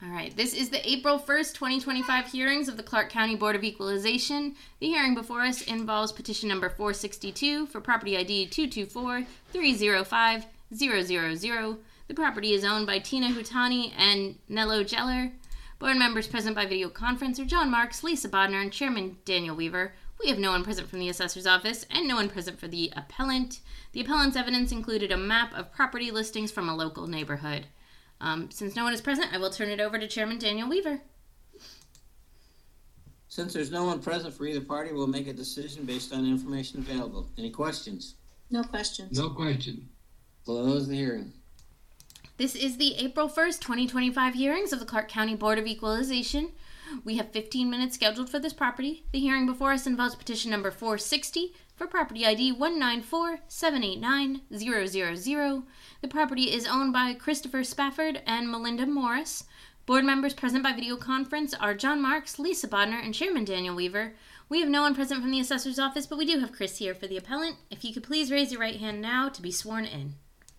All right, this is the April 1st, 2025 hearings of the Clark County Board of Equalization. The hearing before us involves petition number 462 for property ID 224-305-000. The property is owned by Tina Hutani and Nello Geller. Board members present by video conference are John Marks, Lisa Bodner, and Chairman Daniel Weaver. We have no one present from the assessor's office and no one present for the appellant. The appellant's evidence included a map of property listings from a local neighborhood. Since no one is present, I will turn it over to Chairman Daniel Weaver. Since there's no one present for either party, we'll make a decision based on the information available. Any questions? No questions. No question. Close the hearing. This is the April 1st, 2025 hearings of the Clark County Board of Equalization. We have 15 minutes scheduled for this property. The hearing before us involves petition number 460 for property ID 194-789-000. The property is owned by Christopher Spafford and Melinda Morris. Board members present by video conference are John Marks, Lisa Bodner, and Chairman Daniel Weaver. We have no one present from the assessor's office, but we do have Chris here for the appellant. If you could please raise your right hand now to be sworn in.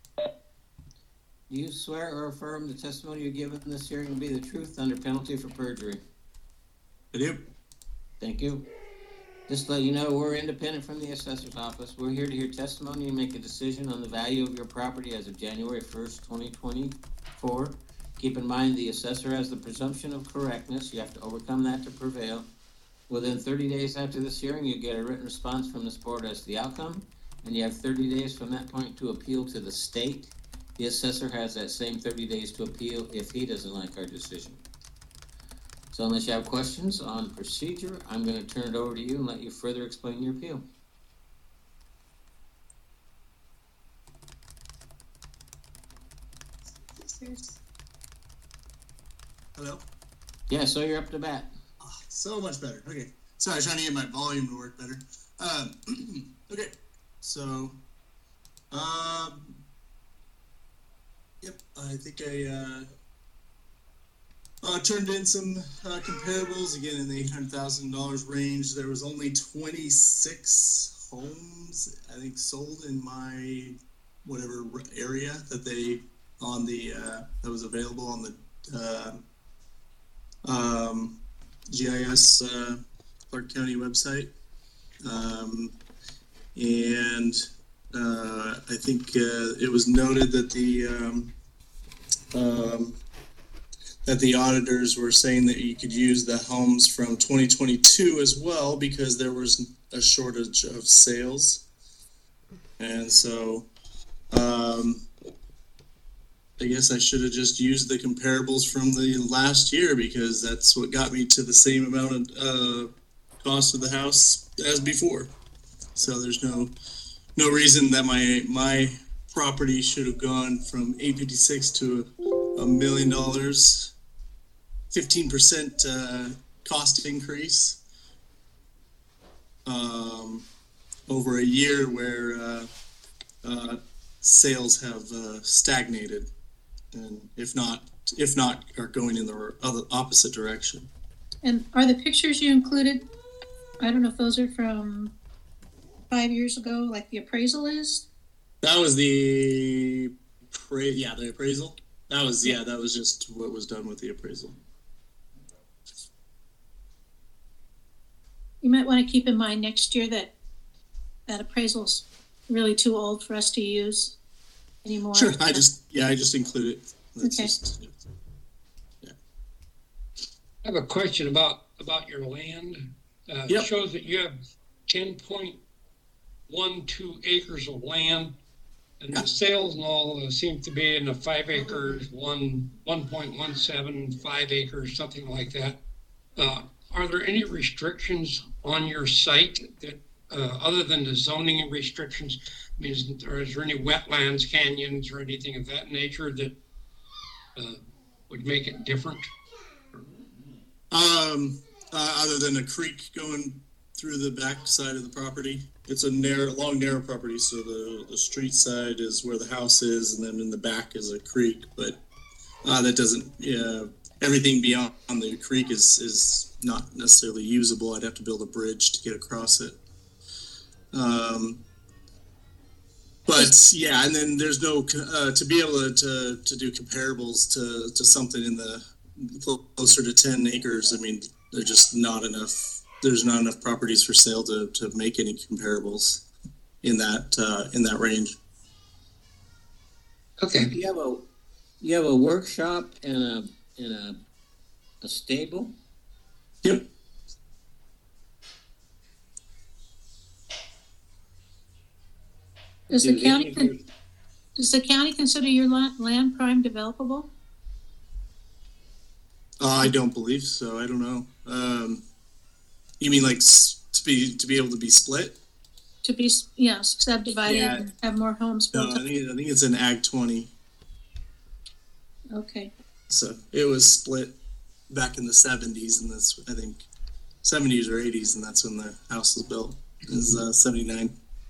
Do you swear or affirm the testimony you give in this hearing will be the truth under penalty for perjury? I do. Thank you. Just to let you know, we're independent from the assessor's office. We're here to hear testimony and make a decision on the value of your property as of January 1st, 2024. Keep in mind the assessor has the presumption of correctness. You have to overcome that to prevail. Within 30 days after this hearing, you get a written response from this board as to the outcome, and you have 30 days from that point to appeal to the state. The assessor has that same 30 days to appeal if he doesn't like our decision. So unless you have questions on procedure, I'm going to turn it over to you and let you further explain your appeal. Hello? Yeah, so you're up to bat. Oh, so much better. Okay. Sorry, I was trying to get my volume to work better. Okay. So, yep, I think I turned in some comparables, again, in the $800,000 range. There was only 26 homes, I think, sold in my whatever area that they, on the, that was available on the GIS Clark County website. And I think it was noted that the auditors were saying that you could use the homes from 2022 as well because there was a shortage of sales. And so I guess I should have just used the comparables from the last year because that's what got me to the same amount of cost of the house as before. So there's no reason that my property should have gone from $856 to $1 million, 15% cost increase over a year where sales have stagnated, and if not, are going in the opposite direction. And are the pictures you included, I don't know if those are from 5 years ago, like the appraisal is? That was the appraisal. That was just what was done with the appraisal. You might want to keep in mind next year that appraisal's really too old for us to use anymore. Sure, I just include it. That's okay. I have a question about your land. Yep. It shows that you have 10.12 acres of land, and the sales and all seem to be in the 5 acres, 1.17, 5 acres, something like that. Are there any restrictions on your site that, other than the zoning restrictions, is there any wetlands, canyons, or anything of that nature that would make it different? Other than a creek going through the back side of the property. It's a long, narrow property, so the street side is where the house is, and then in the back is a creek. But that doesn't. Everything beyond the creek is not necessarily usable. I'd have to build a bridge to get across it. But yeah, and then there's no to be able to do comparables to something in the closer to 10 acres, I mean, there's just not enough. There's not enough properties for sale to make any comparables in that range. Okay. You have a workshop and a stable. Yep. Does the county consider your land prime developable? I don't believe so. I don't know. You mean like to be able to be split? To be, subdivided and have more homes No, built I up? think it's in Ag 20. Okay. So it was split back in the 70s, and that's, I think, 70s or 80s, and that's when the house was built. It was 79.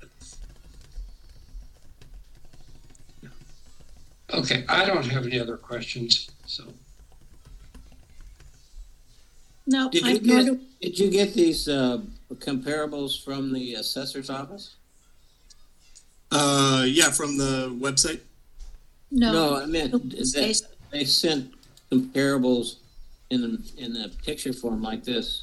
Okay, I don't have any other questions, so. No, Did you get these comparables from the assessor's office? Yeah, from the website. No, I meant that they sent comparables in a picture form like this.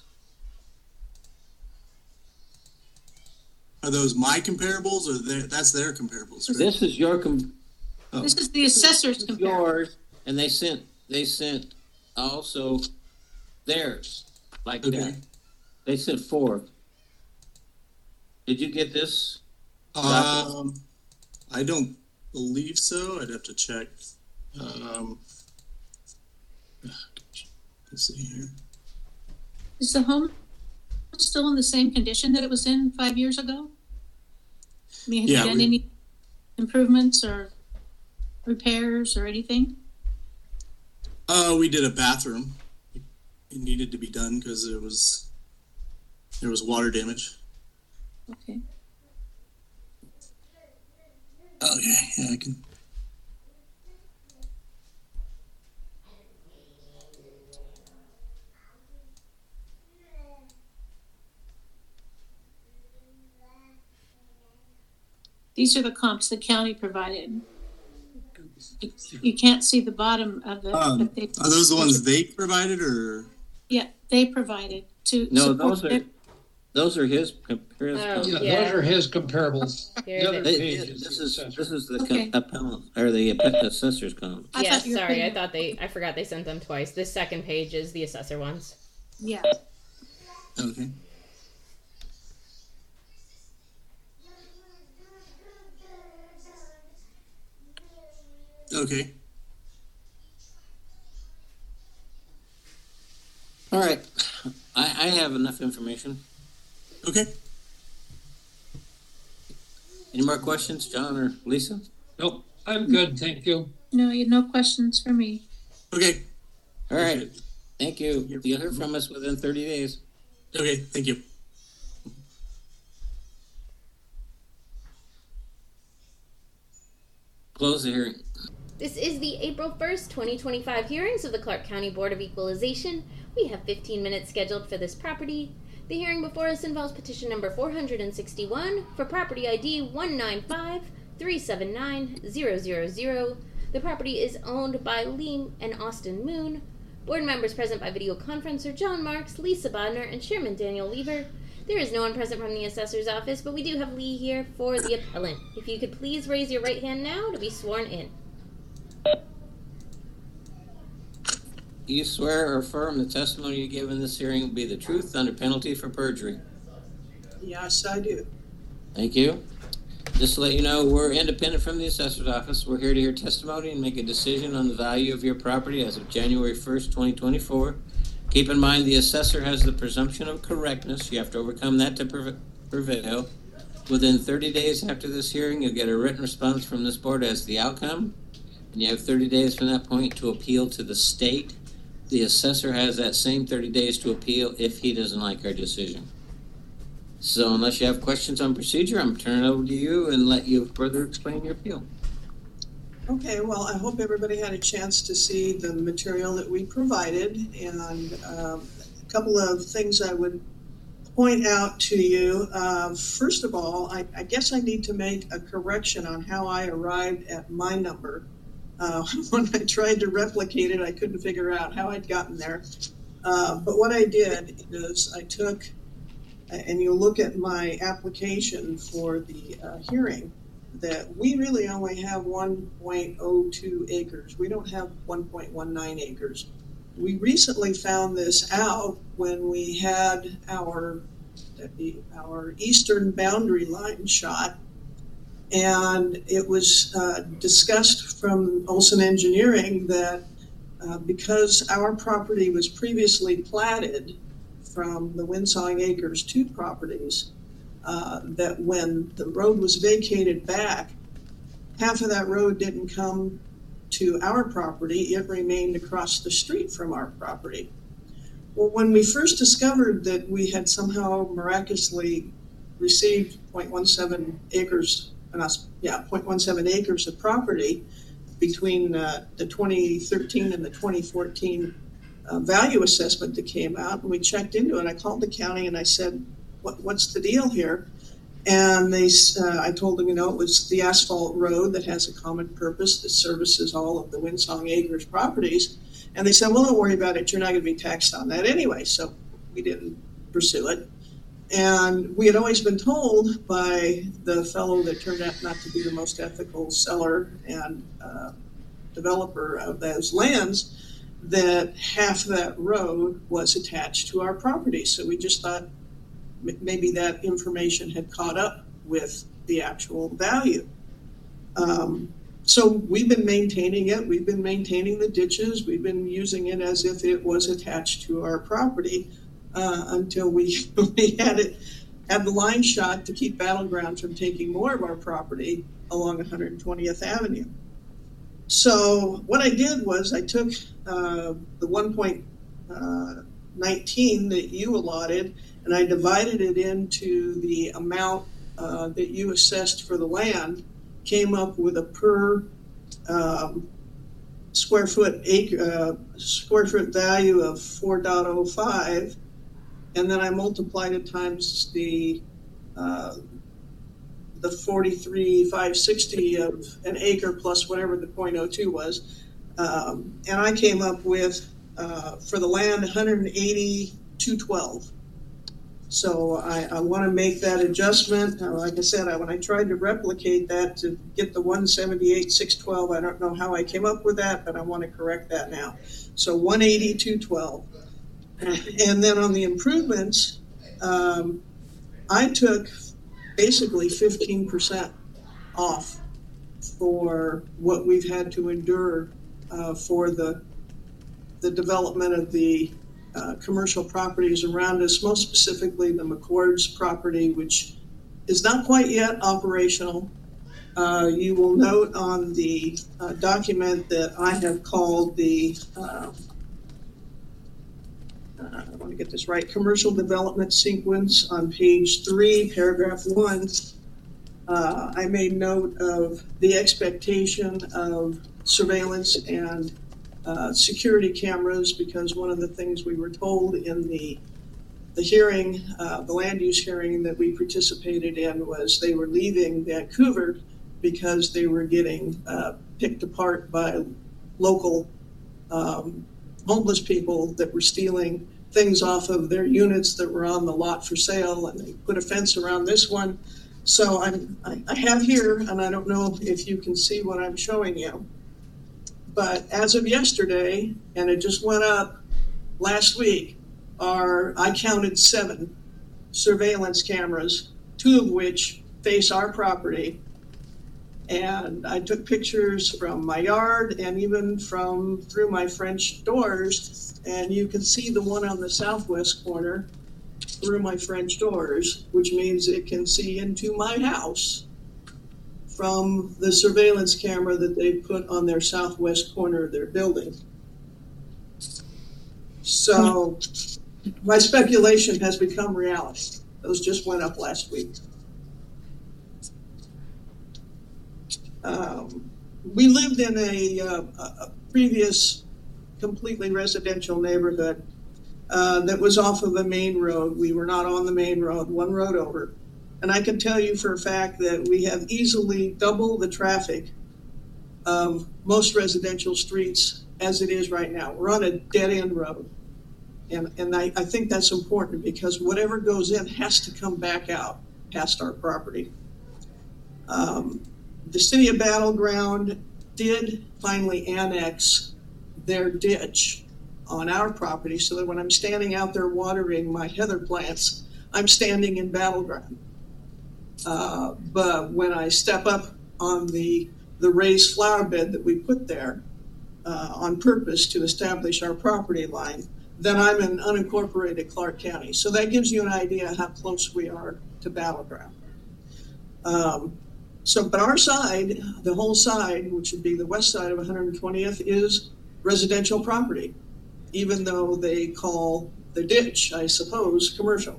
Are those my comparables, or that's their comparables? Right? This is your This is the assessor's comparable. yours, and they sent also theirs like that. They sent 4. Did you get this? I don't believe so. I'd have to check. Let's see here. Is the home still in the same condition that it was in 5 years ago? I mean, have you done any improvements or repairs or anything? We did a bathroom. It needed to be done because there was water damage. Okay. Oh yeah, I can. These are the comps the county provided. You can't see the bottom of the. Are those the ones they provided, or? Yeah, they provided to. No, those are his comparables. Yeah, those are his comparables. Here The other they- page is This the is assessor. the Okay. appellant or the assessor's column. I Yeah, thought you were sorry, putting- I forgot they sent them twice. This second page is the assessor ones. Yeah. Okay. Okay. All right, I have enough information. Okay. Any more questions, John or Lisa? Nope, I'm good, thank you. No, you no questions for me. Okay. All right, Appreciate it. thank you. You'll hear from us within 30 days. Okay. Thank you. Close the hearing. This is the April 1st, 2025 hearings of the Clark County Board of Equalization. We have 15 minutes scheduled for this property. The hearing before us involves petition number 461 for property ID 195379000. The property is owned by Lee and Austin Moon. Board members present by video conference are John Marks, Lisa Bodner, and Chairman Daniel Weaver. There is no one present from the assessor's office, but we do have Lee here for the appellant. If you could please raise your right hand now to be sworn in. Do you swear or affirm the testimony you give in this hearing will be the truth under penalty for perjury? Yes, I do. Thank you. Just to let you know, we're independent from the assessor's office. We're here to hear testimony and make a decision on the value of your property as of January 1st, 2024. Keep in mind the assessor has the presumption of correctness. You have to overcome that to prevail. Within 30 days after this hearing, you'll get a written response from this board as to the outcome. And you have 30 days from that point to appeal to the state. The assessor has that same 30 days to appeal if he doesn't like our decision. So unless you have questions on procedure, I'm turning it over to you and let you further explain your appeal. Okay, well, I hope everybody had a chance to see the material that we provided, and a couple of things I would point out to you. First of all, I guess I need to make a correction on how I arrived at my number. When I tried to replicate it, I couldn't figure out how I'd gotten there. But what I did is I took, and you'll look at my application for the hearing, that we really only have 1.02 acres. We don't have 1.19 acres. We recently found this out when we had our eastern boundary line shot, and it was discussed from Olson Engineering that because our property was previously platted from the Windsong Acres 2 properties, that when the road was vacated back, half of that road didn't come to our property, it remained across the street from our property. Well, when we first discovered that we had somehow miraculously received 0.17 acres, 0.17 acres of property between the 2013 and the 2014 value assessment that came out, and we checked into it. I called the county and I said, what's the deal here? And I told them, it was the asphalt road that has a common purpose that services all of the Windsong Acres properties. And they said, well, don't worry about it. You're not going to be taxed on that anyway. So we didn't pursue it. And we had always been told by the fellow that turned out not to be the most ethical seller and developer of those lands that half of that road was attached to our property. So we just thought maybe that information had caught up with the actual value. So we've been maintaining it. We've been maintaining the ditches. We've been using it as if it was attached to our property until we had the line shot to keep Battleground from taking more of our property along 120th Avenue. So what I did was I took the 1.19 that you allotted, and I divided it into the amount that you assessed for the land, came up with a per square foot value of 4.05, and then I multiplied it times the 43,560 of an acre plus whatever the 0.02 was, and I came up with for the land 180,212. So I want to make that adjustment. Like I said, when I tried to replicate that to get the 178,612, I don't know how I came up with that, but I want to correct that now. So 180,212. And then on the improvements, I took basically 15% off for what we've had to endure for the development of the commercial properties around us, most specifically the McCord's property, which is not quite yet operational. You will note on the document that I have called the, I want to get this right, commercial development sequence on page 3, paragraph 1. I made note of the expectation of surveillance and security cameras, because one of the things we were told in the hearing, the land use hearing that we participated in, was they were leaving Vancouver because they were getting picked apart by local homeless people that were stealing things off of their units that were on the lot for sale, and they put a fence around this one. So I have here, and I don't know if you can see what I'm showing you, but as of yesterday, and it just went up last week, I counted 7 surveillance cameras, 2 of which face our property. And I took pictures from my yard and even through my French doors. And you can see the one on the southwest corner through my French doors, which means it can see into my house from the surveillance camera that they put on their southwest corner of their building. So my speculation has become reality. Those just went up last week. We lived in a previous completely residential neighborhood that was off of a main road. We were not on the main road, one road over. And I can tell you for a fact that we have easily double the traffic of most residential streets as it is right now. We're on a dead-end road. And I think that's important because whatever goes in has to come back out past our property. The city of Battle Ground did finally annex their ditch on our property so that when I'm standing out there watering my heather plants, I'm standing in Battle Ground. But when I step up on the raised flower bed that we put there on purpose to establish our property line, then I'm in unincorporated Clark County. So that gives you an idea how close we are to Battle Ground. But our side, the whole side, which would be the west side of 120th, is residential property, even though they call the ditch, I suppose, commercial.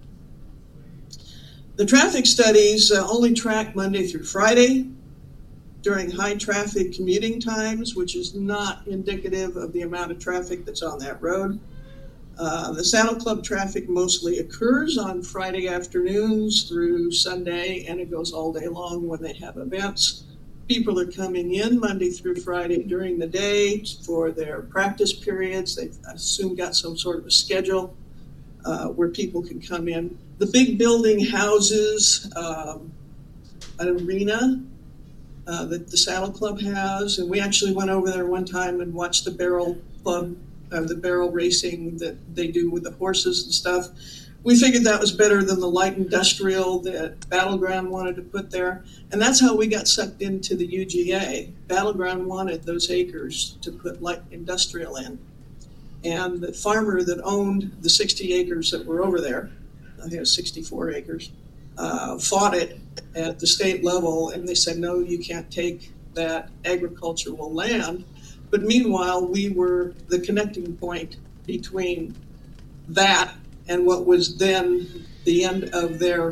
The traffic studies only track Monday through Friday during high traffic commuting times, which is not indicative of the amount of traffic that's on that road. The Saddle Club traffic mostly occurs on Friday afternoons through Sunday, and it goes all day long when they have events. People are coming in Monday through Friday during the day for their practice periods. They've, I assume, got some sort of a schedule where people can come in. The big building houses an arena that the Saddle Club has, and we actually went over there one time and watched the barrel club, the barrel racing that they do with the horses and stuff. We figured that was better than the light industrial that Battle Ground wanted to put there, and that's how we got sucked into the UGA. Battle Ground wanted those acres to put light industrial in, and the farmer that owned the 60 acres that were over there, I think it was 64 acres, fought it at the state level, and they said, no, you can't take that agricultural land. But meanwhile, we were the connecting point between that and what was then the end of their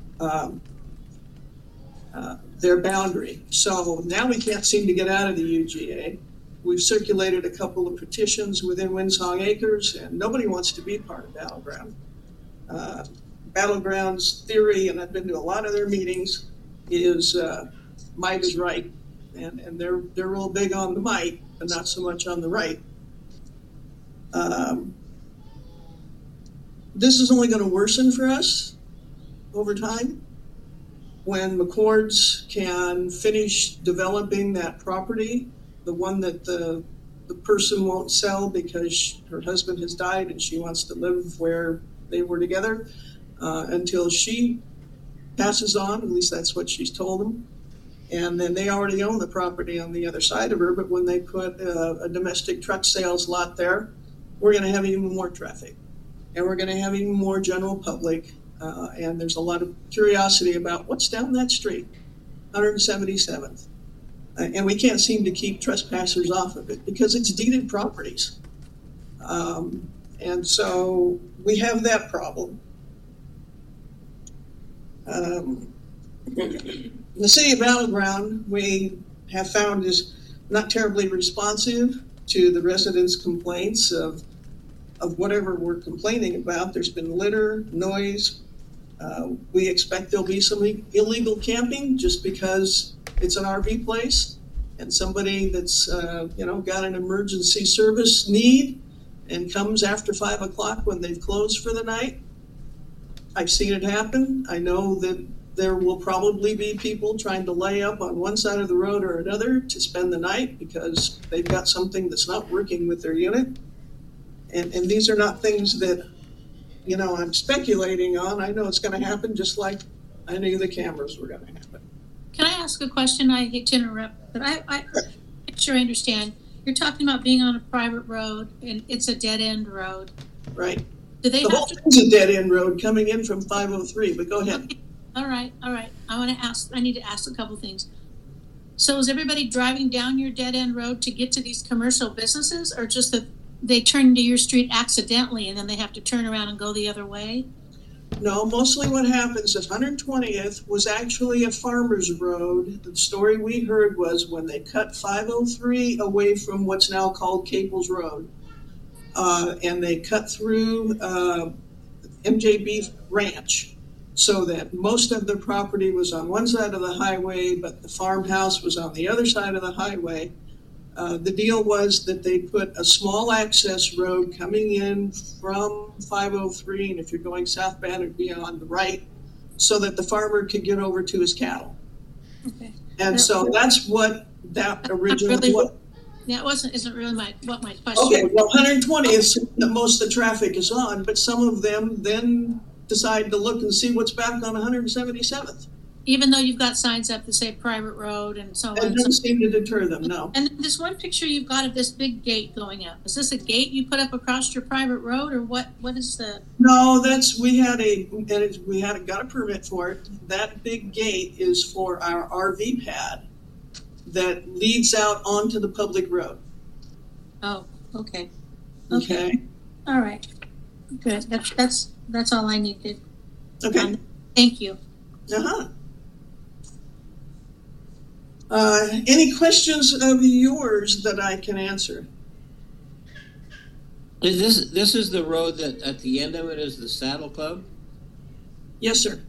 boundary. So now we can't seem to get out of the UGA. We've circulated a couple of petitions within Windsong Acres, and nobody wants to be part of Battle Ground. Battle Ground's theory, and I've been to a lot of their meetings, is might is right. And they're real big on the might, but not so much on the right. This is only going to worsen for us over time. When McCords can finish developing that property, the one that the person won't sell because her husband has died and she wants to live where they were together until she passes on, at least that's what she's told them. And then they already own the property on the other side of her, but when they put a domestic truck sales lot there, we're going to have even more traffic. And we're going to have even more general public. And there's a lot of curiosity about what's down that street, 177th. And we can't seem to keep trespassers off of it because it's deeded properties. And so we have that problem. The city of Battle Ground, we have found, is not terribly responsive to the residents' complaints of whatever we're complaining about. There's been litter, noise. We expect there'll be some illegal camping just because it's an RV place and somebody that's got an emergency service need and comes after 5 o'clock when they've closed for the night. I've seen it happen. I know that there will probably be people trying to lay up on one side of the road or another to spend the night because they've got something that's not working with their unit. And these are not things that, I'm speculating on. I know it's going to happen just like I knew the cameras were going to happen. Can I ask a question? I hate to interrupt, but I'm sure I understand. You're talking about being on a private road and it's a dead-end road. Right. Do they the have whole to... thing's a dead-end road coming in from 503, but go ahead. Okay. All right. I need to ask a couple things. So is everybody driving down your dead-end road to get to these commercial businesses, or just that they turn into your street accidentally and then they have to turn around and go the other way? No, mostly what happens is 120th was actually a farmer's road. The story we heard was when they cut 503 away from what's now called Caples Road, and they cut through MJ Beef Ranch. so that most of the property was on one side of the highway, but the farmhouse was on the other side of the highway. The deal was that they put a small access road coming in from 503, and if you're going southbound, it'd be on the right, so that the farmer could get over to his cattle. Okay. And so that's what that originally really was. That isn't really my question. Okay, well, 120 is that most of the traffic is on, but some of them then decide to look and see what's back on 177th. Even though you've got signs up that say private road and so on. It doesn't seem to deter them, no. And this one picture you've got of this big gate going up. Is this a gate you put up across your private road, or what is the? No, we got a permit for it. That big gate is for our RV pad that leads out onto the public road. Oh, okay. Okay. All right. Good. That's all I needed. Okay. Thank you. Uh-huh. Any questions of yours that I can answer? This is the road that at the end of it is the Saddle Club? Yes, sir.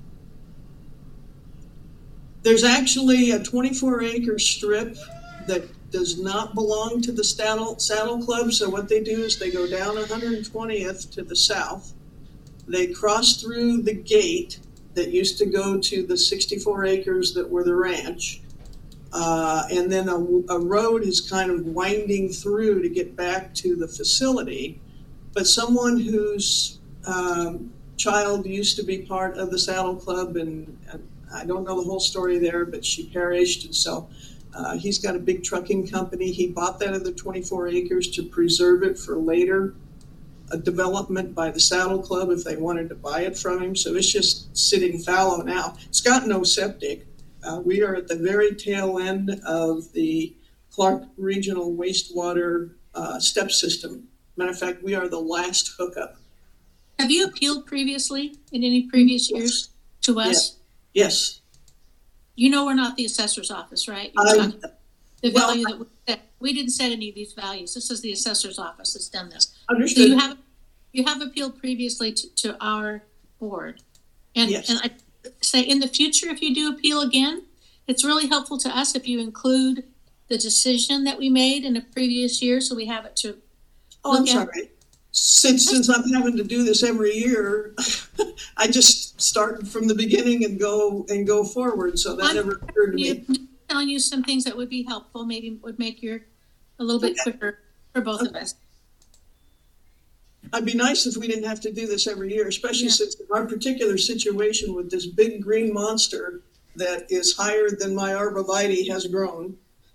There's actually a 24-acre strip that does not belong to the Saddle Club. So what they do is they go down 120th to the south. They cross through the gate that used to go to the 64 acres that were the ranch. And then a road is kind of winding through to get back to the facility. But someone whose child used to be part of the Saddle Club, and I don't know the whole story there, but she perished. And so he's got a big trucking company. He bought that other 24 acres to preserve it for later development by the Saddle Club if they wanted to buy it from him. So it's just sitting fallow now. It's got no septic. We are at the very tail end of the Clark Regional Wastewater step system. Matter of fact, we are the last hookup. Have you appealed previously in any previous years to us? Yes. You know we're not the assessor's office, right? The value that we set. We didn't set any of these values. This is the assessor's office that's done this. Understood. So you have appealed previously to our board. And, yes. And I say in the future, if you do appeal again, it's really helpful to us if you include the decision that we made in a previous year, so we have it to I'm sorry. Since I'm having to do this every year, I just start from the beginning and go forward. So that never occurred to me. I'm telling you some things that would be helpful, maybe would make a little bit quicker for both of us. It'd be nice if we didn't have to do this every year, especially since our particular situation with this big green monster that is higher than my arborvitae has grown.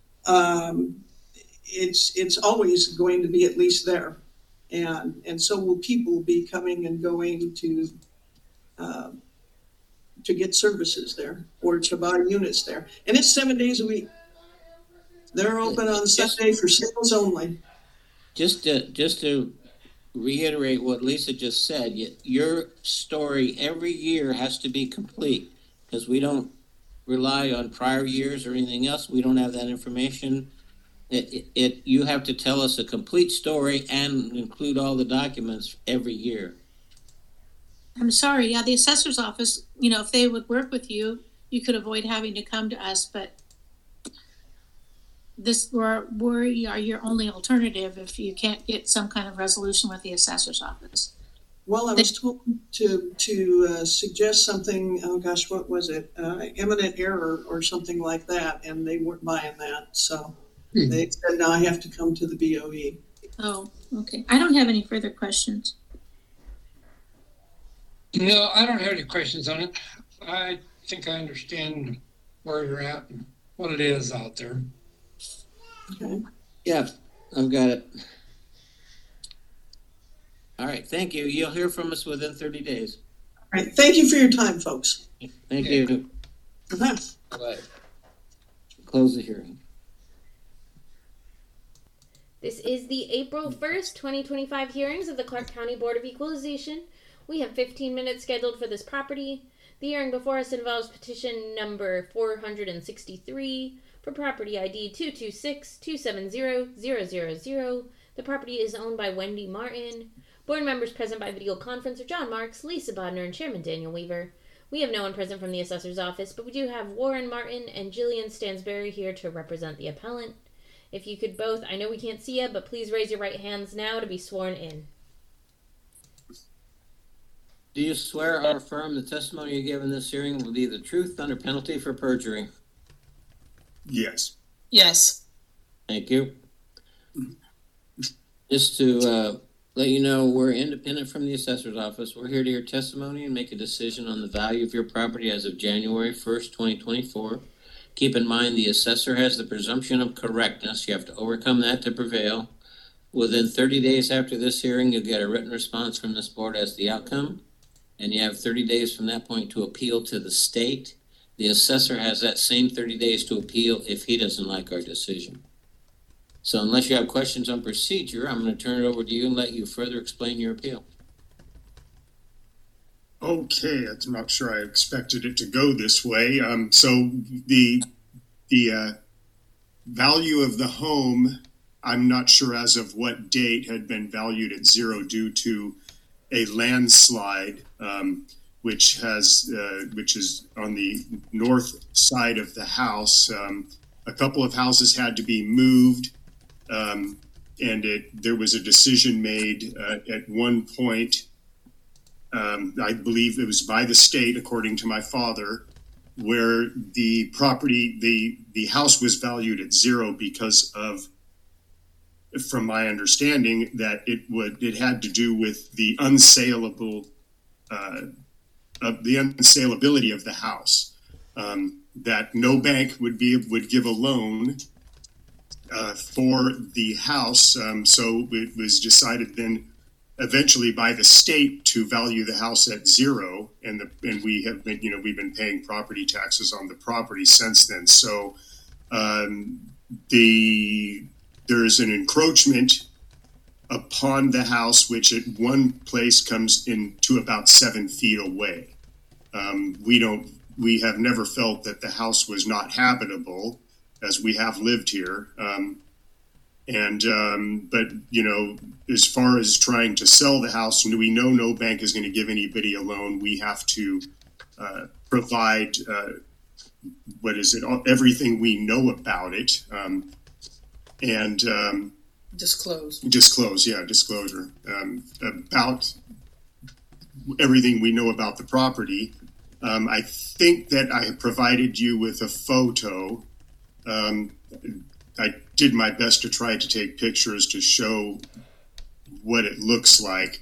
It's always going to be at least there, and so will people be coming and going to get services there or to buy units there, and it's 7 days a week. They're open on Sunday for sales only. Just to reiterate what Lisa just said, your story every year has to be complete because we don't rely on prior years or anything else. We don't have that information. You have to tell us a complete story and include all the documents every year. I'm sorry. Yeah, the assessor's office, if they would work with you, you could avoid having to come to us, but we are your only alternative if you can't get some kind of resolution with the assessor's office. Well, I was told to suggest something. Oh gosh, what was it? Imminent error or something like that, and they weren't buying that. So they said, "No, I have to come to the BOE." Oh, okay. I don't have any further questions. No, I don't have any questions on it. I think I understand where you're at and what it is out there. Okay. Yeah, I've got it. All right, thank you. You'll hear from us within 30 days. All right. Thank you for your time, folks. Thank you. Uh-huh. Bye. Close the hearing. This is the April 1st, 2025 hearings of the Clark County Board of Equalization. We have 15 minutes scheduled for this property. The hearing before us involves petition number 463 for property ID 226-270-000. The property is owned by Wendy Martin. Board members present by video conference are John Marks, Lisa Bodner, and Chairman Daniel Weaver. We have no one present from the assessor's office, but we do have Warren Martin and Jillian Stansberry here to represent the appellant. If you could both, I know we can't see you, but please raise your right hands now to be sworn in. Do you swear or affirm the testimony you give in this hearing will be the truth under penalty for perjury? Yes. Yes. Thank you. Just to let you know, we're independent from the assessor's office. We're here to hear testimony and make a decision on the value of your property as of January 1st, 2024. Keep in mind the assessor has the presumption of correctness. You have to overcome that to prevail. Within 30 days after this hearing, you'll get a written response from this board as the outcome. And you have 30 days from that point to appeal to the state. The assessor has that same 30 days to appeal if he doesn't like our decision. So unless you have questions on procedure, I'm going to turn it over to you and let you further explain your appeal. Okay, I'm not sure I expected it to go this way. So the value of the home, I'm not sure as of what date, had been valued at zero due to a landslide, which is on the north side of the house. A couple of houses had to be moved, and there was a decision made at one point. I believe it was by the state, according to my father, where the property, the house was valued at zero because of, from my understanding, that it had to do with the unsaleability of the house. That no bank would give a loan for the house. So it was decided then eventually by the state to value the house at zero, and we have been, we've been paying property taxes on the property since then. So there is an encroachment upon the house, which at one place comes in to about 7 feet away. We have never felt that the house was not habitable, as we have lived here. But as far as trying to sell the house, we know no bank is going to give anybody a loan. We have to provide everything we know about it, and disclosure about everything we know about the property. I think that I have provided you with a photo. I did my best to try to take pictures to show what it looks like.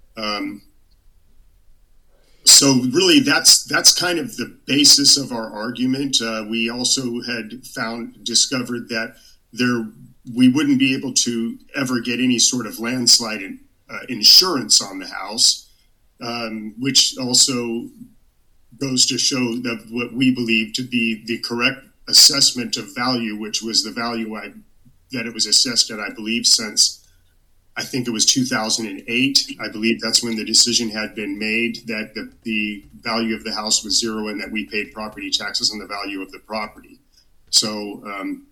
So really, that's kind of the basis of our argument. We also had discovered that we wouldn't be able to ever get any sort of landslide insurance on the house, which also goes to show that what we believe to be the correct assessment of value, which was the value that it was assessed at, I believe, since I think it was 2008. I believe that's when the decision had been made that the value of the house was zero and that we paid property taxes on the value of the property. So,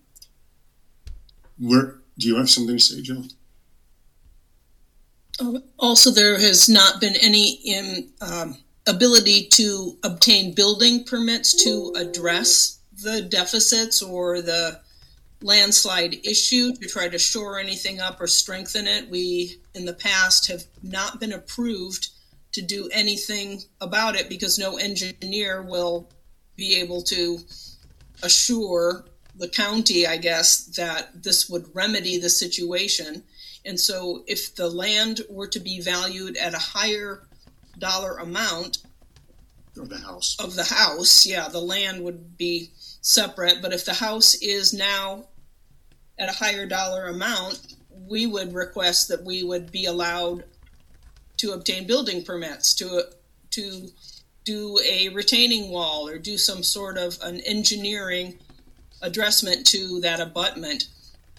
do you have something to say, Jill? Also, there has not been any ability to obtain building permits to address the deficits or the landslide issue, to try to shore anything up or strengthen it. We, in the past, have not been approved to do anything about it because no engineer will be able to assure the county, I guess, that this would remedy the situation. And so if the land were to be valued at a higher dollar amount of the house, the land would be separate. But if the house is now at a higher dollar amount, we would request that we would be allowed to obtain building permits to do a retaining wall or do some sort of an engineering addressment to that abutment.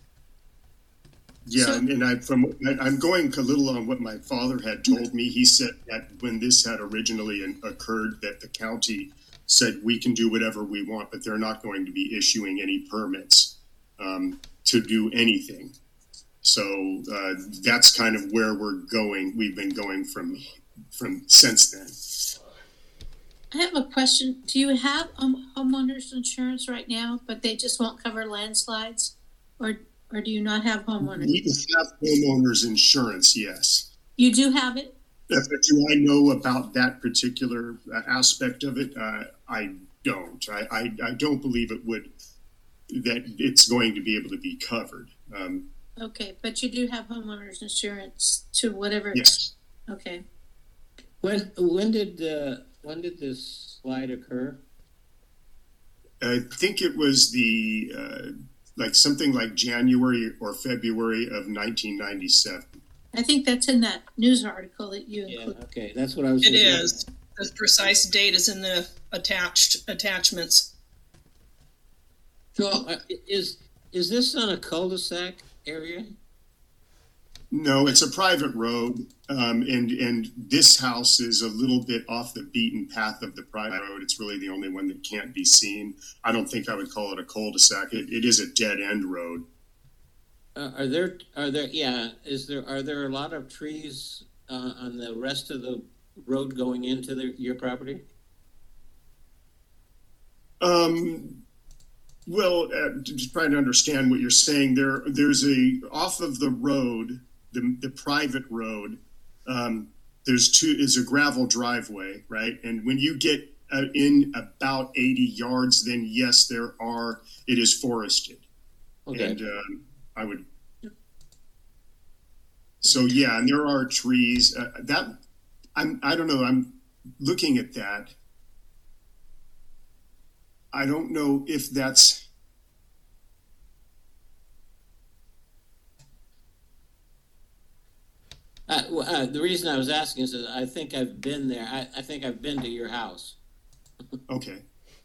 Yeah, I'm going a little on what my father had told me. He said that when this had originally occurred, that the county said we can do whatever we want, but they're not going to be issuing any permits to do anything. So that's kind of where we're going. We've been going from since then. I have a question. Do you have homeowners insurance right now, but they just won't cover landslides? Or do you not have homeowners? We have homeowners insurance, yes. You do have it? But do I know about that particular aspect of it? I don't. I don't believe it would, that it's going to be able to be covered. Okay, but you do have homeowners insurance to whatever. Yes. Okay. When did this slide occur? I think it was the like something like January or February of 1997. I think that's in that news article that you Yeah, included. okay, that's what I was. It is. The precise date is in the attachments. So, is this on a cul-de-sac area? No, it's a private road, and this house is a little bit off the beaten path of the private road. It's really the only one that can't be seen. I don't think I would call it a cul-de-sac. It is a dead-end road. Are there a lot of trees on the rest of the road going into your property? Well, just trying to understand what you're saying. There's off of the road, the private road. Is a gravel driveway, right? And when you get in about 80 yards, then yes, it is forested. Okay. And I would. So yeah, and there are trees I don't know. I'm looking at that. I don't know if that's. The reason I was asking is that I think I've been there. I think I've been to your house. Okay.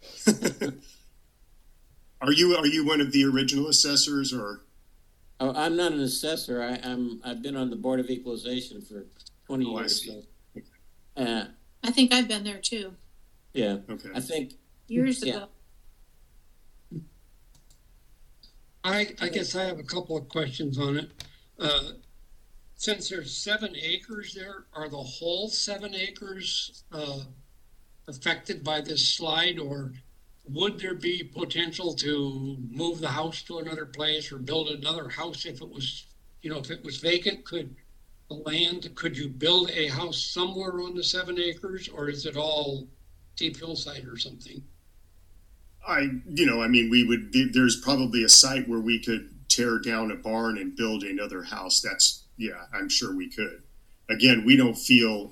Are you one of the original assessors, or? Oh, I'm not an assessor. I've been on the Board of Equalization for 20 years. I see. So, I think I've been there too. yeah. Okay. I think Years Yeah. ago. I guess I have a couple of questions on it. Since there's 7 acres there, are the whole 7 acres affected by this slide, or would there be potential to move the house to another place or build another house if it was, if it was vacant? Could you build a house somewhere on the 7 acres, or is it all deep hillside or something? There's probably a site where we could tear down a barn and build another house. I'm sure we could. Again, we don't feel,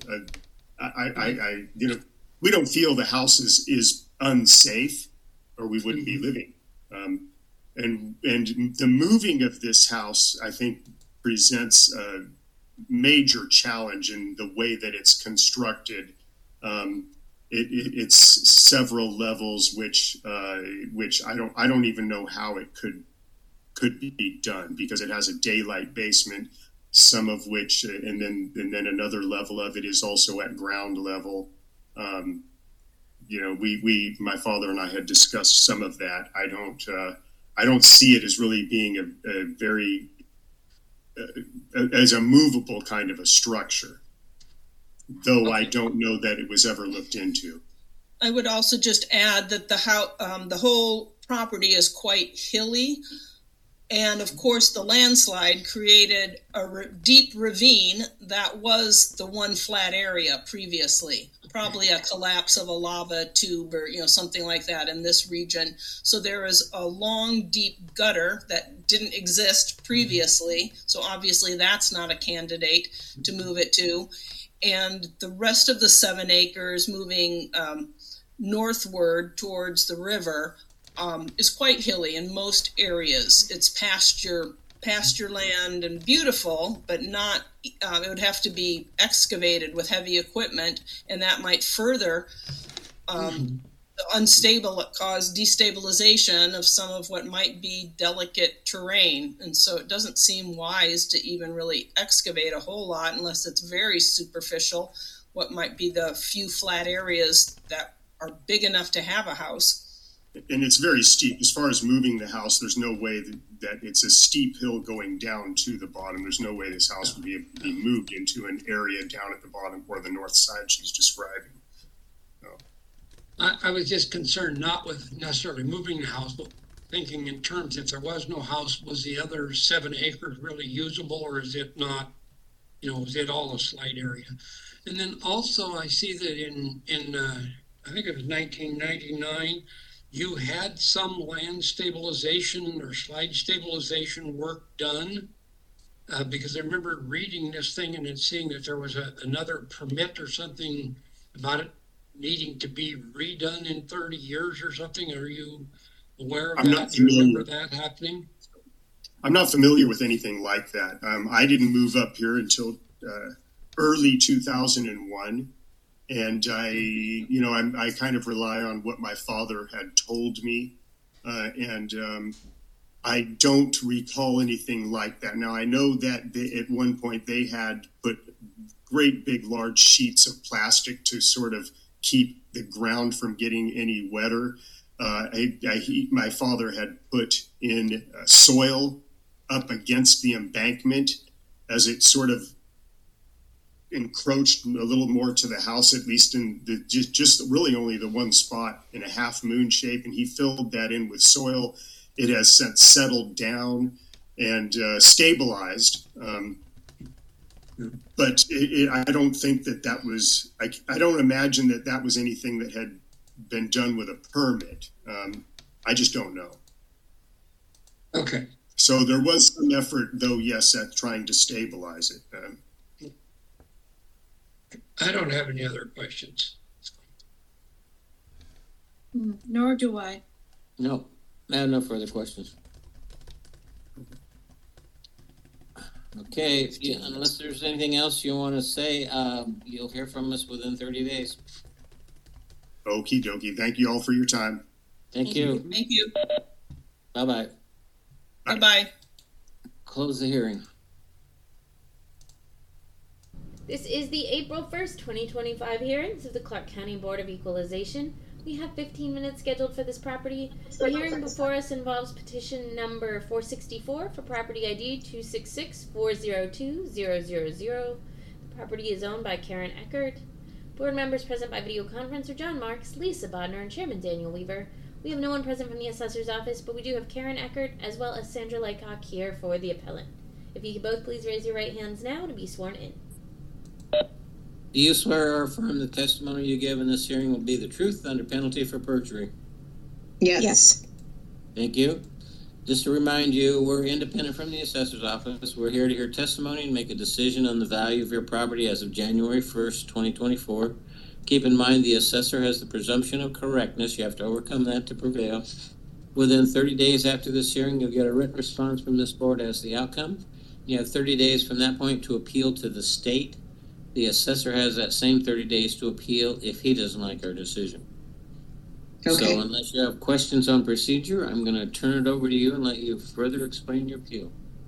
we don't feel the house is unsafe, or we wouldn't be living. And the moving of this house, I think, presents a major challenge in the way that it's constructed. It's several levels, which I don't even know how it could be done, because it has a daylight basement, some of which, and then another level of it is also at ground level. My father and I had discussed some of that. I don't see it as really being a very as a movable kind of a structure, though I don't know that it was ever looked into. I would also just add that the whole property is quite hilly. And of course, the landslide created a deep ravine that was the one flat area previously, probably a collapse of a lava tube or something like that in this region. So there is a long, deep gutter that didn't exist previously. So obviously, that's not a candidate to move it to. And the rest of the 7 acres moving northward towards the river is quite hilly in most areas. It's pasture land and beautiful, but not. It would have to be excavated with heavy equipment, and that might further cause destabilization of some of what might be delicate terrain. And so it doesn't seem wise to even really excavate a whole lot unless it's very superficial. What might be the few flat areas that are big enough to have a house. And it's very steep. As far as moving the house, there's no way that it's a steep hill going down to the bottom. There's no way this house would be moved into an area down at the bottom or the north side she's describing. So. I was just concerned not with necessarily moving the house, but thinking in terms, if there was no house, was the other 7 acres really usable, or is it not, is it all a slight area? And then also I see that in I think it was 1999, you had some land stabilization or slide stabilization work done. Because I remember reading this thing and then seeing that there was another permit or something about it needing to be redone in 30 years or something. Are you aware of that? Do you remember that happening? I'm not familiar with anything like that. I didn't move up here until early 2001. And I kind of rely on what my father had told me. I don't recall anything like that. Now, I know that at one point they had put great big large sheets of plastic to sort of keep the ground from getting any wetter. My father had put in soil up against the embankment as it sort of encroached a little more to the house, at least in just really only the one spot in a half moon shape. And he filled that in with soil. It has since settled down and stabilized. But I don't think that was, I don't imagine that was anything that had been done with a permit. I just don't know. Okay. So there was some effort, though, yes, at trying to stabilize it. I don't have any other questions. Nor do I. No, I have no further questions. Okay, unless there's anything else you want to say, you'll hear from us within 30 days. Okie dokie. Thank you all for your time. Thank you. Thank you. Bye-bye. Bye-bye. Close the hearing. This is the April 1st, 2025 hearings of the Clark County Board of Equalization. We have 15 minutes scheduled for this property. The hearing before us involves petition number 464 for property ID 266402000. The property is owned by Karen Eckert. Board members present by video conference are John Marks, Lisa Bodner, and Chairman Daniel Weaver. We have no one present from the assessor's office, but we do have Karen Eckert as well as Sandra Lycock here for the appellant. If you could both please raise your right hands now to be sworn in. Do you swear or affirm the testimony you give in this hearing will be the truth under penalty for perjury? Yes. Thank you. Just to remind you, we're independent from the assessor's office. We're here to hear testimony and make a decision on the value of your property as of January 1st, 2024. Keep in mind the assessor has the presumption of correctness. You have to overcome that to prevail. Within 30 days after this hearing, you'll get a written response from this board as the outcome. You have 30 days from that point to appeal to the state. The assessor has that same 30 days to appeal if he doesn't like our decision. Okay. So unless you have questions on procedure, I'm going to turn it over to you and let you further explain your appeal.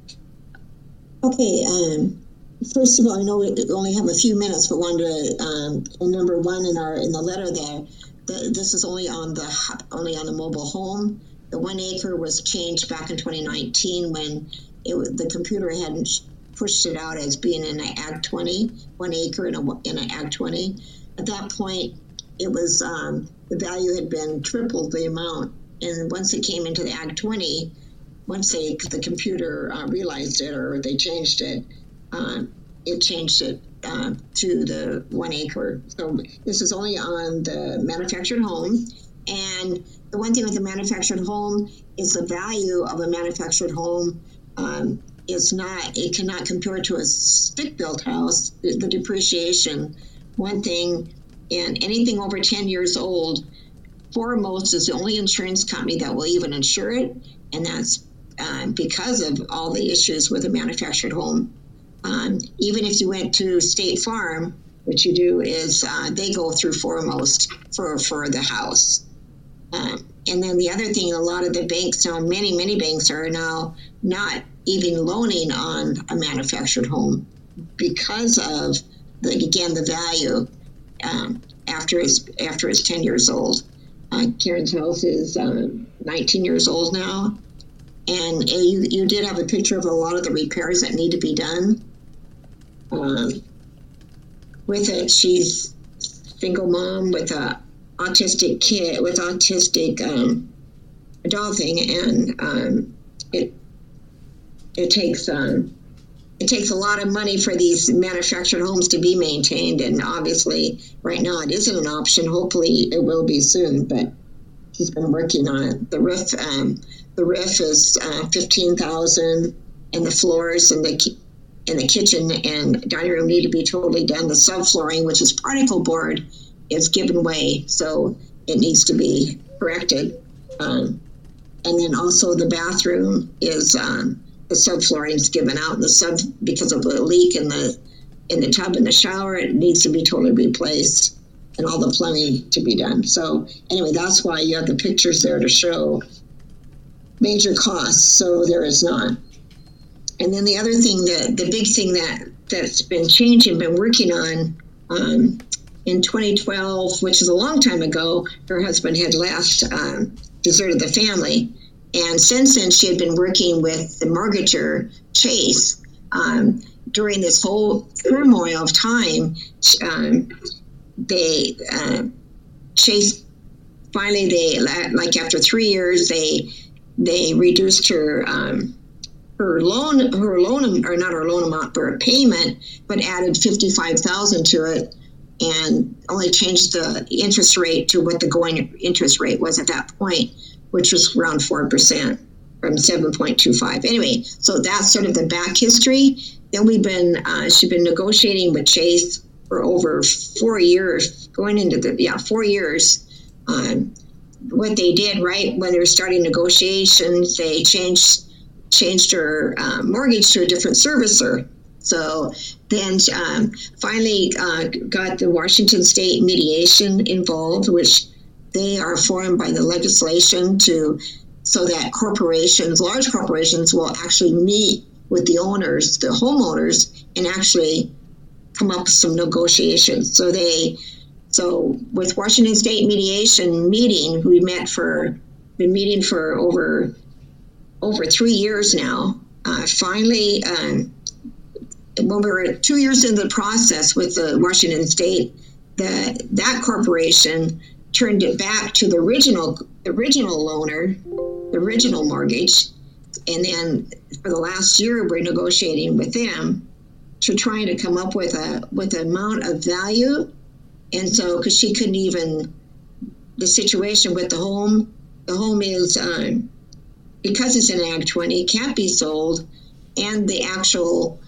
Okay. First of all, I know we only have a few minutes, but wanted to number one in the letter there. This is only on the mobile home. The 1 acre was changed back in 2019 when the computer hadn't pushed it out as being in an Ag 20, 1 acre in an Ag 20. At that point, it was the value had been tripled the amount, and once it came into the Ag 20, once the computer realized it or they changed it, it changed it to the 1 acre. So this is only on the manufactured home, and the one thing with the manufactured home is the value of a manufactured home. It cannot compare to a stick-built house. The depreciation, one thing, and anything over 10 years old, Foremost is the only insurance company that will even insure it, and that's because of all the issues with a manufactured home. Even if you went to State Farm, what you do is they go through Foremost for the house. And then the other thing, a lot of the banks now, many banks are now not even loaning on a manufactured home because of the value after it's 10 years old. Karen's house is 19 years old now, and you did have a picture of a lot of the repairs that need to be done. With it, she's single mom with autistic kid with autistic adulting, and it takes a lot of money for these manufactured homes to be maintained, and obviously right now it isn't an option. Hopefully it will be soon, but he's been working on it. The roof is $15,000, and the floors in the kitchen and dining room need to be totally done. The subflooring, which is particle board, is given way, so it needs to be corrected. And then also the bathroom is the subflooring is given out, and because of the leak in the tub in the shower, it needs to be totally replaced, and all the plumbing to be done. So anyway, that's why you have the pictures there to show major costs. So there is not. And then the other thing, the big thing that's been changing, been working on in 2012, which is a long time ago, her husband had left, deserted the family. And since then, she had been working with the mortgager, Chase, during this whole turmoil of time. Chase, finally, like after 3 years, they reduced her loan, or not her loan amount, but her payment, but added $55,000 to it, and only changed the interest rate to what the going interest rate was at that point, which was around 4% from 7.25. Anyway, so that's sort of the back history. Then she's been negotiating with Chase for over 4 years, going into 4 years. What they did, right when they were starting negotiations, they changed her mortgage to a different servicer. So then finally got the Washington State mediation involved, which they are formed by the legislation so that large corporations will actually meet with the owners, the homeowners, and actually come up with some negotiations. So with Washington State mediation meeting, we been meeting for over 3 years now. Finally, when we were 2 years into the process with the Washington State, that corporation turned it back to the original loaner, the original mortgage, and then for the last year we're negotiating with them to try to come up with an amount of value. And so, because she couldn't even, the situation with the home is because it's an Ag 20, can't be sold, and the actual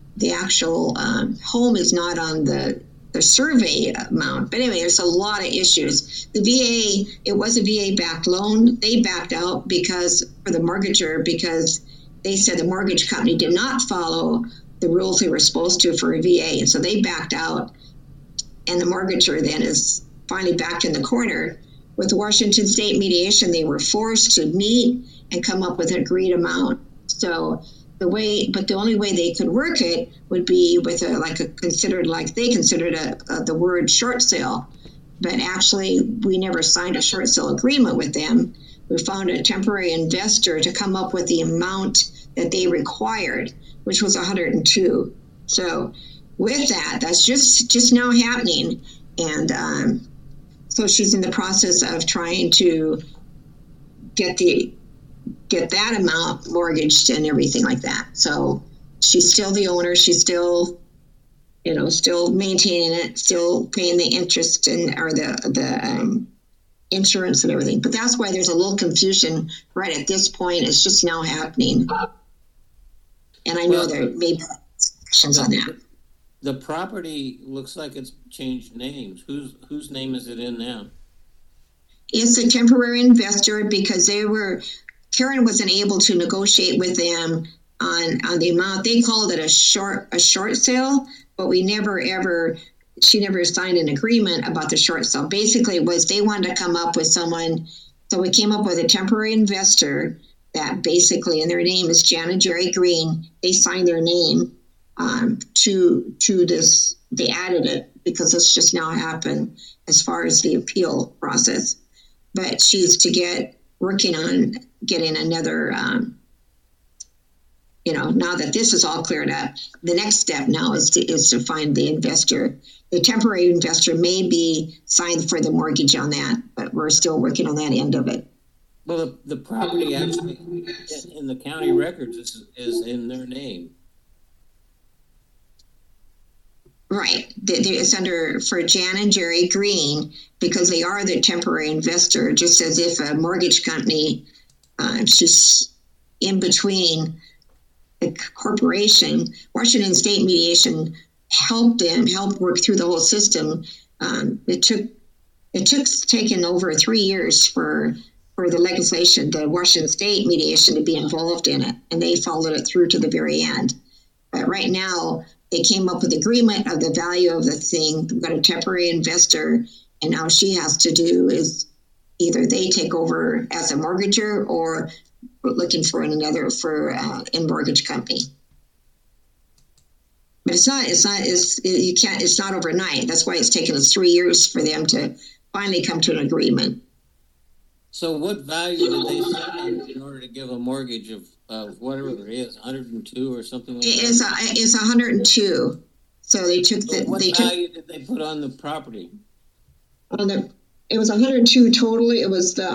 home is not on the survey amount. But anyway, there's a lot of issues. The VA, it was a VA-backed loan. They backed out for the mortgager, because they said the mortgage company did not follow the rules they were supposed to for a VA. And so they backed out, and the mortgager then is finally backed in the corner. With the Washington State mediation, they were forced to meet and come up with an agreed amount. So the only way they could work it would be with they considered the word short sale. But actually, we never signed a short sale agreement with them. We found a temporary investor to come up with the amount that they required, which was 102. So with that's just now happening. And so she's in the process of trying to get that amount mortgaged and everything like that. So she's still the owner. She's still, still maintaining it, still paying the interest or the insurance and everything. But that's why there's a little confusion right at this point. It's just now happening. And I know there may be questions on that. The property looks like it's changed names. Whose name is it in now? It's a temporary investor, because Karen wasn't able to negotiate with them on the amount. They called it a short sale, but she never signed an agreement about the short sale. Basically, it was they wanted to come up with someone, so we came up with a temporary investor that basically, and their name is Jan and Jerry Green. They signed their name to this. They added it because it's just now happened as far as the appeal process. But she's to get working on getting another now that this is all cleared up, the next step now is to find the investor. The temporary investor may be signed for the mortgage on that, but we're still working on that end of it. Well, the property actually in the county records is in their name. Right. It's under for Jan and Jerry Green because they are the temporary investor, just as if a mortgage company, she's in between the corporation. Washington State Mediation helped work through the whole system. It took taken over 3 years for the legislation, the Washington State Mediation, to be involved in it, and they followed it through to the very end. But right now, they came up with agreement of the value of the thing. We've got a temporary investor, and now she has to do is either they take over as a mortgager or we're looking for another in mortgage company. But it's not overnight. That's why it's taken us 3 years for them to finally come to an agreement. So what value did they set in order to give a mortgage of whatever it is, 102 or something like that? It's 102. So they took What value did they put on the property? It was 102 totally. It was the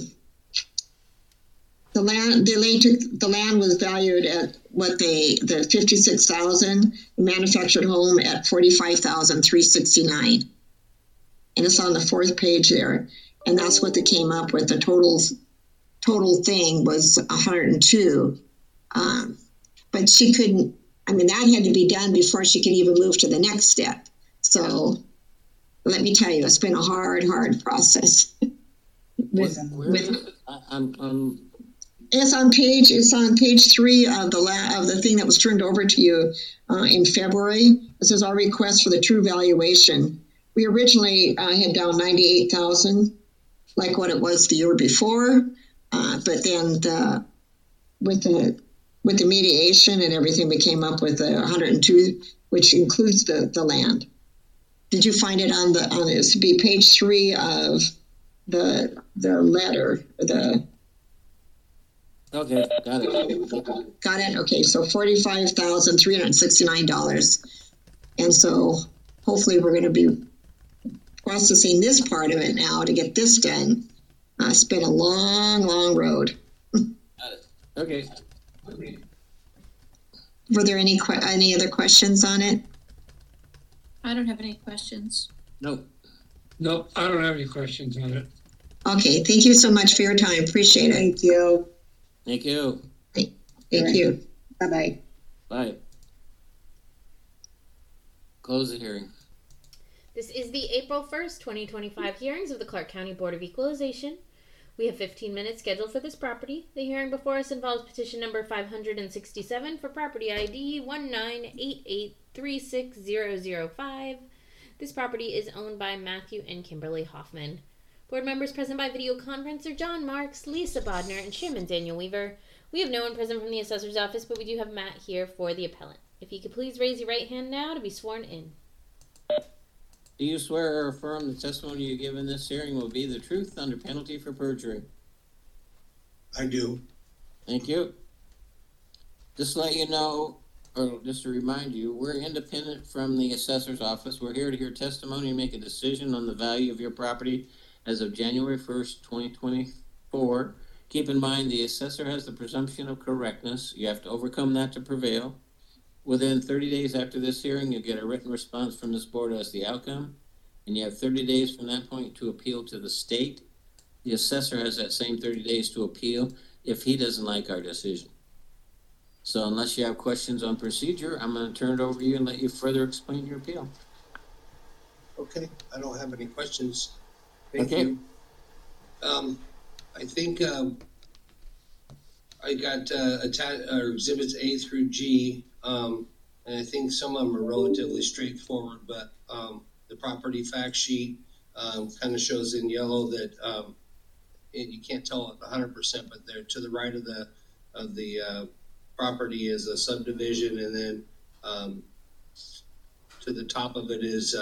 land. The land was valued at the 56,000. The manufactured home at 45,369, and it's on the 4th page there. And that's what they came up with. The total thing was 102. But she couldn't, that had to be done before she could even move to the next step. So let me tell you, it's been a hard process. It's on page 3 of the thing that was turned over to you in February. This is our request for the true valuation. We originally had down 98,000. Like what it was the year before, but then with the mediation and everything, we came up with 102, which includes the land. Did you find it on this? Be page 3 of the letter. Okay, got it. Got it. Okay, so $45,369, and so hopefully we're going to be processing this part of it now to get this done. It's been a long road. Okay. Were there any other questions on it? I don't have any questions. Nope, I don't have any questions on it. Okay, thank you so much for your time. Appreciate it. Thank you. Thank you. Thank you. Bye-bye. Bye. Close the hearing. This is the April 1st, 2025 hearings of the Clark County Board of Equalization. We have 15 minutes scheduled for this property. The hearing before us involves petition number 567 for property ID 198836005. This property is owned by Matthew and Kimberly Hoffman. Board members present by video conference are John Marks, Lisa Bodner, and Chairman Daniel Weaver. We have no one present from the assessor's office, but we do have Matt here for the appellant. If you could please raise your right hand now to be sworn in. Do you swear or affirm the testimony you give in this hearing will be the truth under penalty for perjury? I do. Thank you. Just to let you know, or just to remind you, we're independent from the assessor's office. We're here to hear testimony and make a decision on the value of your property as of January 1st, 2024. Keep in mind the assessor has the presumption of correctness. You have to overcome that to prevail. Within 30 days after this hearing, you'll get a written response from this board as the outcome, and you have 30 days from that point to appeal to the state. The assessor has that same 30 days to appeal if he doesn't like our decision. So unless you have questions on procedure, I'm going to turn it over to you and let you further explain your appeal. Okay, I don't have any questions. Thank you. I think I got exhibits A through G, and I think some of them are relatively straightforward, but the property fact sheet kind of shows in yellow that you can't tell it 100%, but there to the right of the property is a subdivision, and then to the top of it is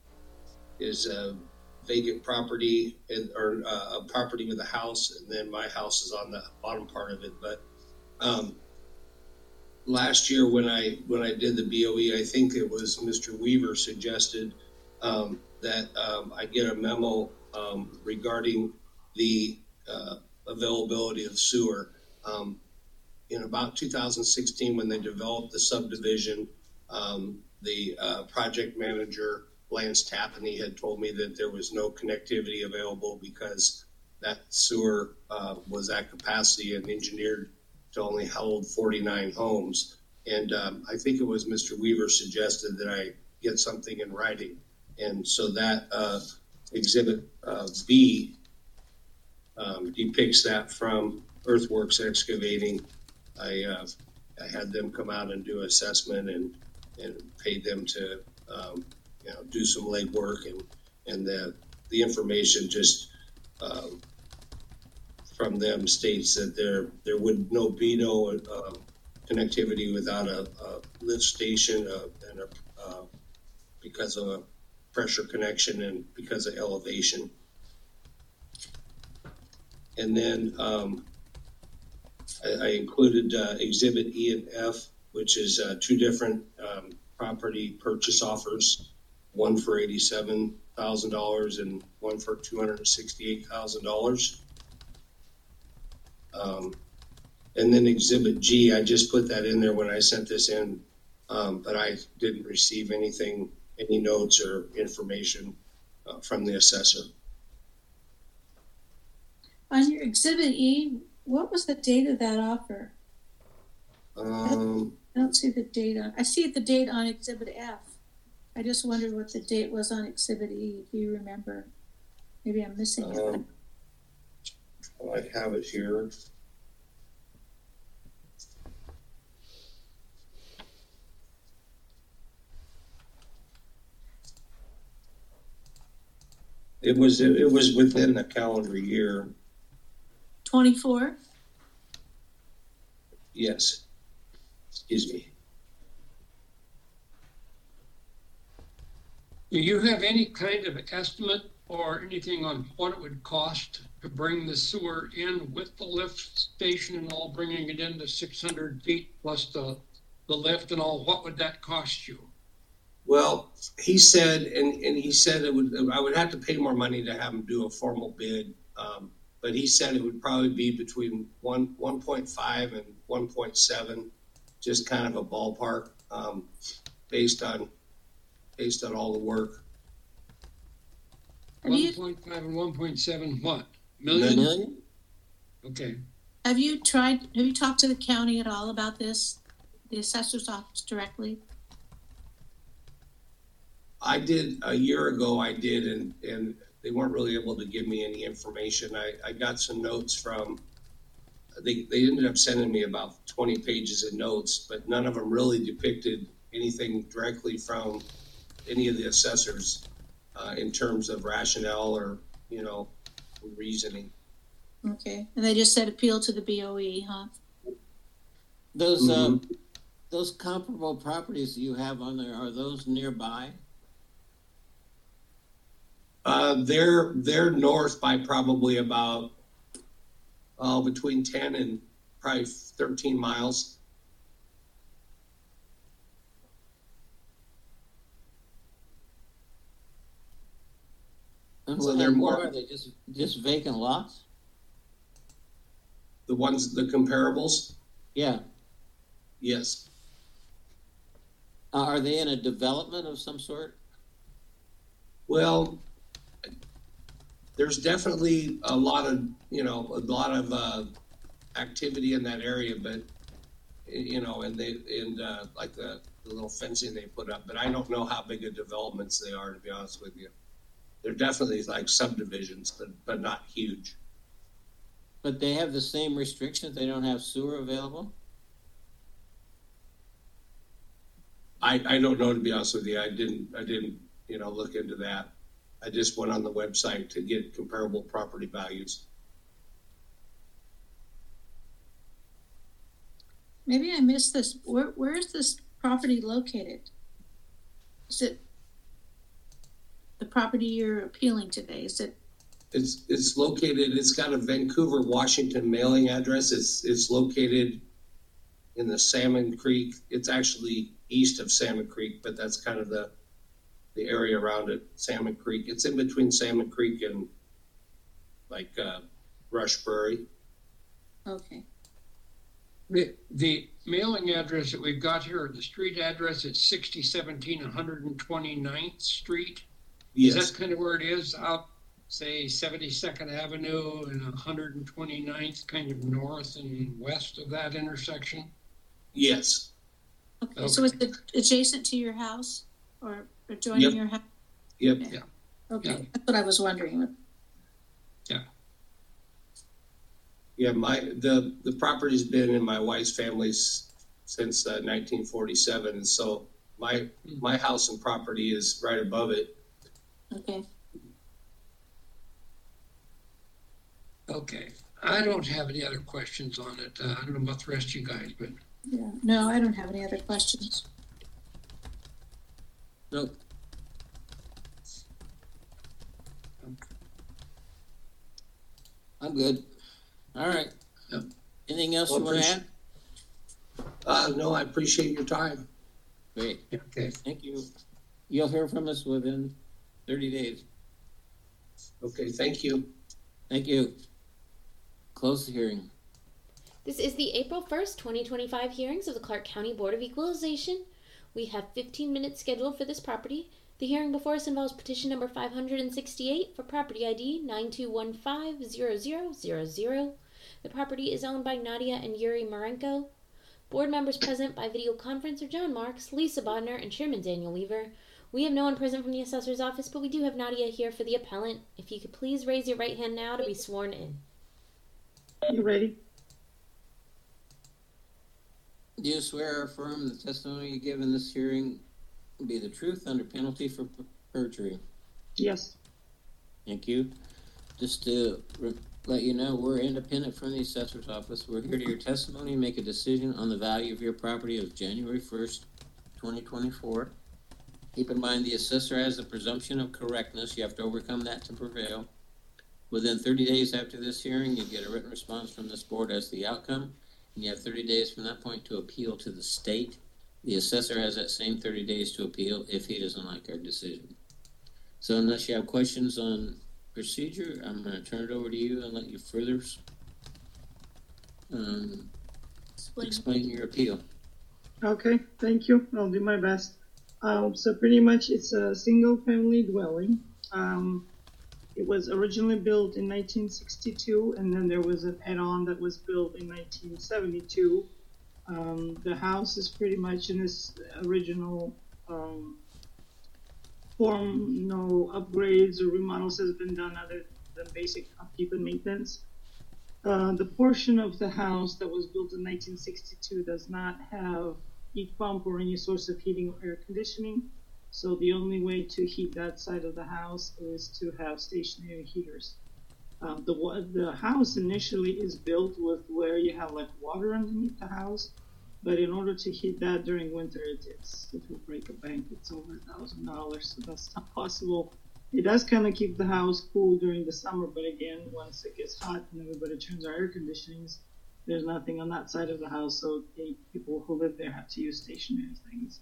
vacant property or a property with a house, and then my house is on the bottom part of it. But last year when I did the BOE, I think it was Mr. Weaver suggested that I get a memo regarding the availability of sewer. In about 2016, when they developed the subdivision, the project manager, Lance Tapany, had told me that there was no connectivity available because that sewer was at capacity and engineered to only hold 49 homes. And I think it was Mr. Weaver suggested that I get something in writing. And so that Exhibit B depicts that from Earthworks Excavating. I had them come out and do assessment and paid them to do some legwork, and the information just from them states that there would be no connectivity without a lift station and because of a pressure connection and because of elevation. And then I included Exhibit E and F, which is two different property purchase offers, one for $87,000 and one for $268,000. And then Exhibit G, I just put that in there when I sent this in, but I didn't receive any notes or information from the assessor. On your Exhibit E, what was the date of that offer? I don't see the date on. I see the date on Exhibit F. I just wondered what the date was on Exhibit E. Do you remember? Maybe I'm missing it. I have it here. It was within the calendar year. 24? Yes. Excuse me. Do you have any kind of estimate or anything on what it would cost to bring the sewer in with the lift station and all, bringing it in to 600 feet plus the lift and all? What would that cost you? Well, he said, and he said I would have to pay more money to have him do a formal bid, but he said it would probably be between 1.5 and 1.7, just kind of a ballpark, based on all the work. 1.5 and 1.7 what? Million? Okay. Have you talked to the county at all about this, the assessor's office directly? I did a year ago, and they weren't really able to give me any information. I got some notes from, they ended up sending me about 20 pages of notes, but none of them really depicted anything directly from any of the assessors in terms of rationale or, reasoning. Okay. And they just said appeal to the BOE, huh? Those comparable properties you have on there, are those nearby? They're north by probably about between 10 and probably 13 miles. And so they're more. Are they just vacant lots? The comparables? Yeah. Yes. Are they in a development of some sort? Well, there's definitely a lot of activity in that area, but like the little fencing they put up, but I don't know how big of developments they are, to be honest with you. They're definitely like subdivisions, but not huge. But they have the same restrictions. They don't have sewer available. I don't know, to be honest with you. I didn't look into that. I just went on the website to get comparable property values. Maybe I missed this. Where is this property located? Is it the property you're appealing today? Is it? It's located. It's got a Vancouver, Washington mailing address. It's located in the Salmon Creek. It's actually east of Salmon Creek, but that's kind of the area around it, Salmon Creek. It's in between Salmon Creek and Rushbury. Okay. The mailing address that we've got here, the street address, is 6017 129th Street. Yes. Is that kind of where it is? Out, say, 72nd Avenue and 129th, kind of north and west of that intersection? Yes. Okay. So is it adjacent to your house or adjoining your house? Yep. Okay. Yeah. Okay. Yeah. That's what I was wondering. Yeah. Yeah, the property's been in my wife's family since 1947, and so my house and property is right above it. Okay. Okay. I don't have any other questions on it. I don't know about the rest of you guys, but Yeah. No, I don't have any other questions. Nope. I'm good. All right. Yep. Anything else Well, you want to add? No, I appreciate your time. Great. okay. Thank you. You'll hear from us within 30 days. Okay, thank you. Thank you. Close the hearing. This is the April 1st, 2025 hearings of the Clark County Board of Equalization. We have 15 minutes scheduled for this property. The hearing before us involves petition number 568 for property ID 92150000. The property is owned by Nadia and Yuri Marenko. Board members present by video conference are John Marks, Lisa Bodner, and Chairman Daniel Weaver. We have no one present from the assessor's office, but we do have Nadia here for the appellant. If you could please raise your right hand now to be sworn in. You ready? Do you swear or affirm the testimony you give in this hearing will be the truth under penalty for perjury? Yes. Thank you. Just to let you know, we're independent from the assessor's office. We're here to hear testimony and make a decision on the value of your property as January 1st, 2024. Keep in mind the assessor has the presumption of correctness. You have to overcome that to prevail. Within 30 days after this hearing, you get a written response from this board as to the outcome, and you have 30 days from that point to appeal to the state. The assessor has that same 30 days to appeal if he doesn't like our decision. So unless you have questions on procedure, I'm going to turn it over to you and let you further explain your appeal. Okay, thank you. I'll do my best. So pretty much it's a single family dwelling. It was originally built in 1962, and then there was an add-on that was built in 1972. The house is pretty much in its original form. No upgrades or remodels has been done other than basic upkeep and maintenance. The portion of the house that was built in 1962 does not have heat pump or any source of heating or air conditioning. So the only way to heat that side of the house is to have stationary heaters. The house initially is built with where you have like water underneath the house, but in order to heat that during winter, it will break a bank. It's over $1,000, so that's not possible. It does kind of keep the house cool during the summer, but again, once it gets hot and everybody turns our air conditionings, there's nothing on that side of the house, so people who live there have to use stationary things.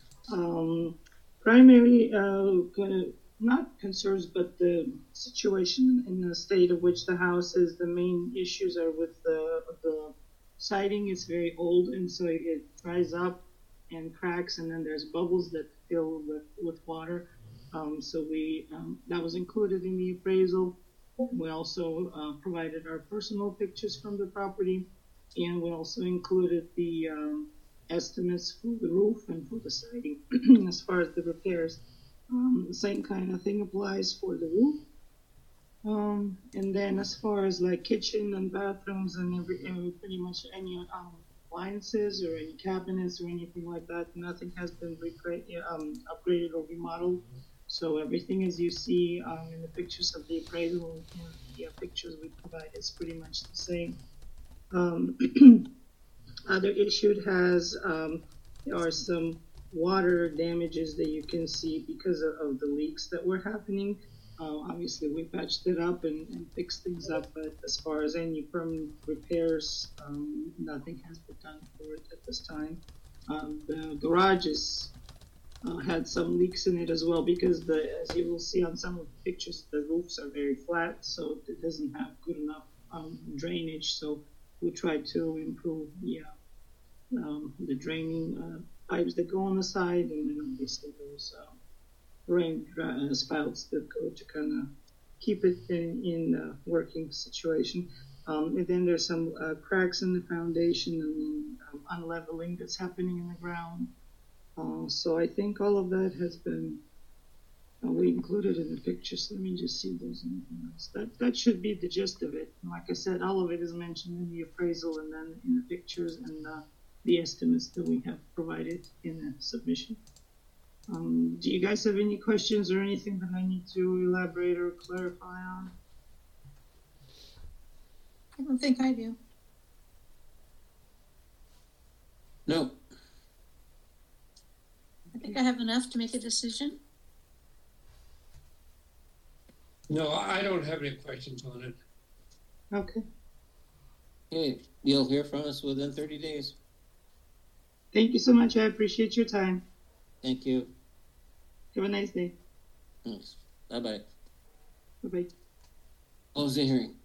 Primary, not concerns, but the situation in the state of which the house is, the main issues are with the siding. It's very old, and so it dries up and cracks, and then there's bubbles that fill with water. So that was included in the appraisal. We also provided our personal pictures from the property, and we also included the estimates for the roof and for the siding as far as the repairs. The same kind of thing applies for the roof. And then as far as like kitchen and bathrooms and pretty much any appliances or any cabinets or anything like that, nothing has been upgraded or remodeled. So everything as you see in the pictures of the appraisal and the pictures we provide is pretty much the same. Other issue there are some water damages that you can see because of the leaks that were happening. Obviously, we patched it up and fixed things up, but as far as any permanent repairs, nothing has been done for it at this time. The garages had some leaks in it as well because as you will see on some of the pictures, the roofs are very flat, so it doesn't have good enough drainage. So we tried to improve the draining pipes that go on the side, and then obviously those rain spouts that go to kind of keep it in working situation. And then there's some cracks in the foundation and unleveling that's happening in the ground. So I think all of that has been we included in the pictures. Let me just see if there's anything else. That should be the gist of it. And like I said, all of it is mentioned in the appraisal and then in the pictures and the estimates that we have provided in the submission. Do you guys have any questions or anything that I need to elaborate or clarify on? I don't think I do. No. I think I have enough to make a decision. No, I don't have any questions on it. Okay. Okay, you'll hear from us within 30 days. Thank you so much. I appreciate your time. Thank you. Have a nice day. Thanks. Bye-bye. Bye-bye. Close the hearing.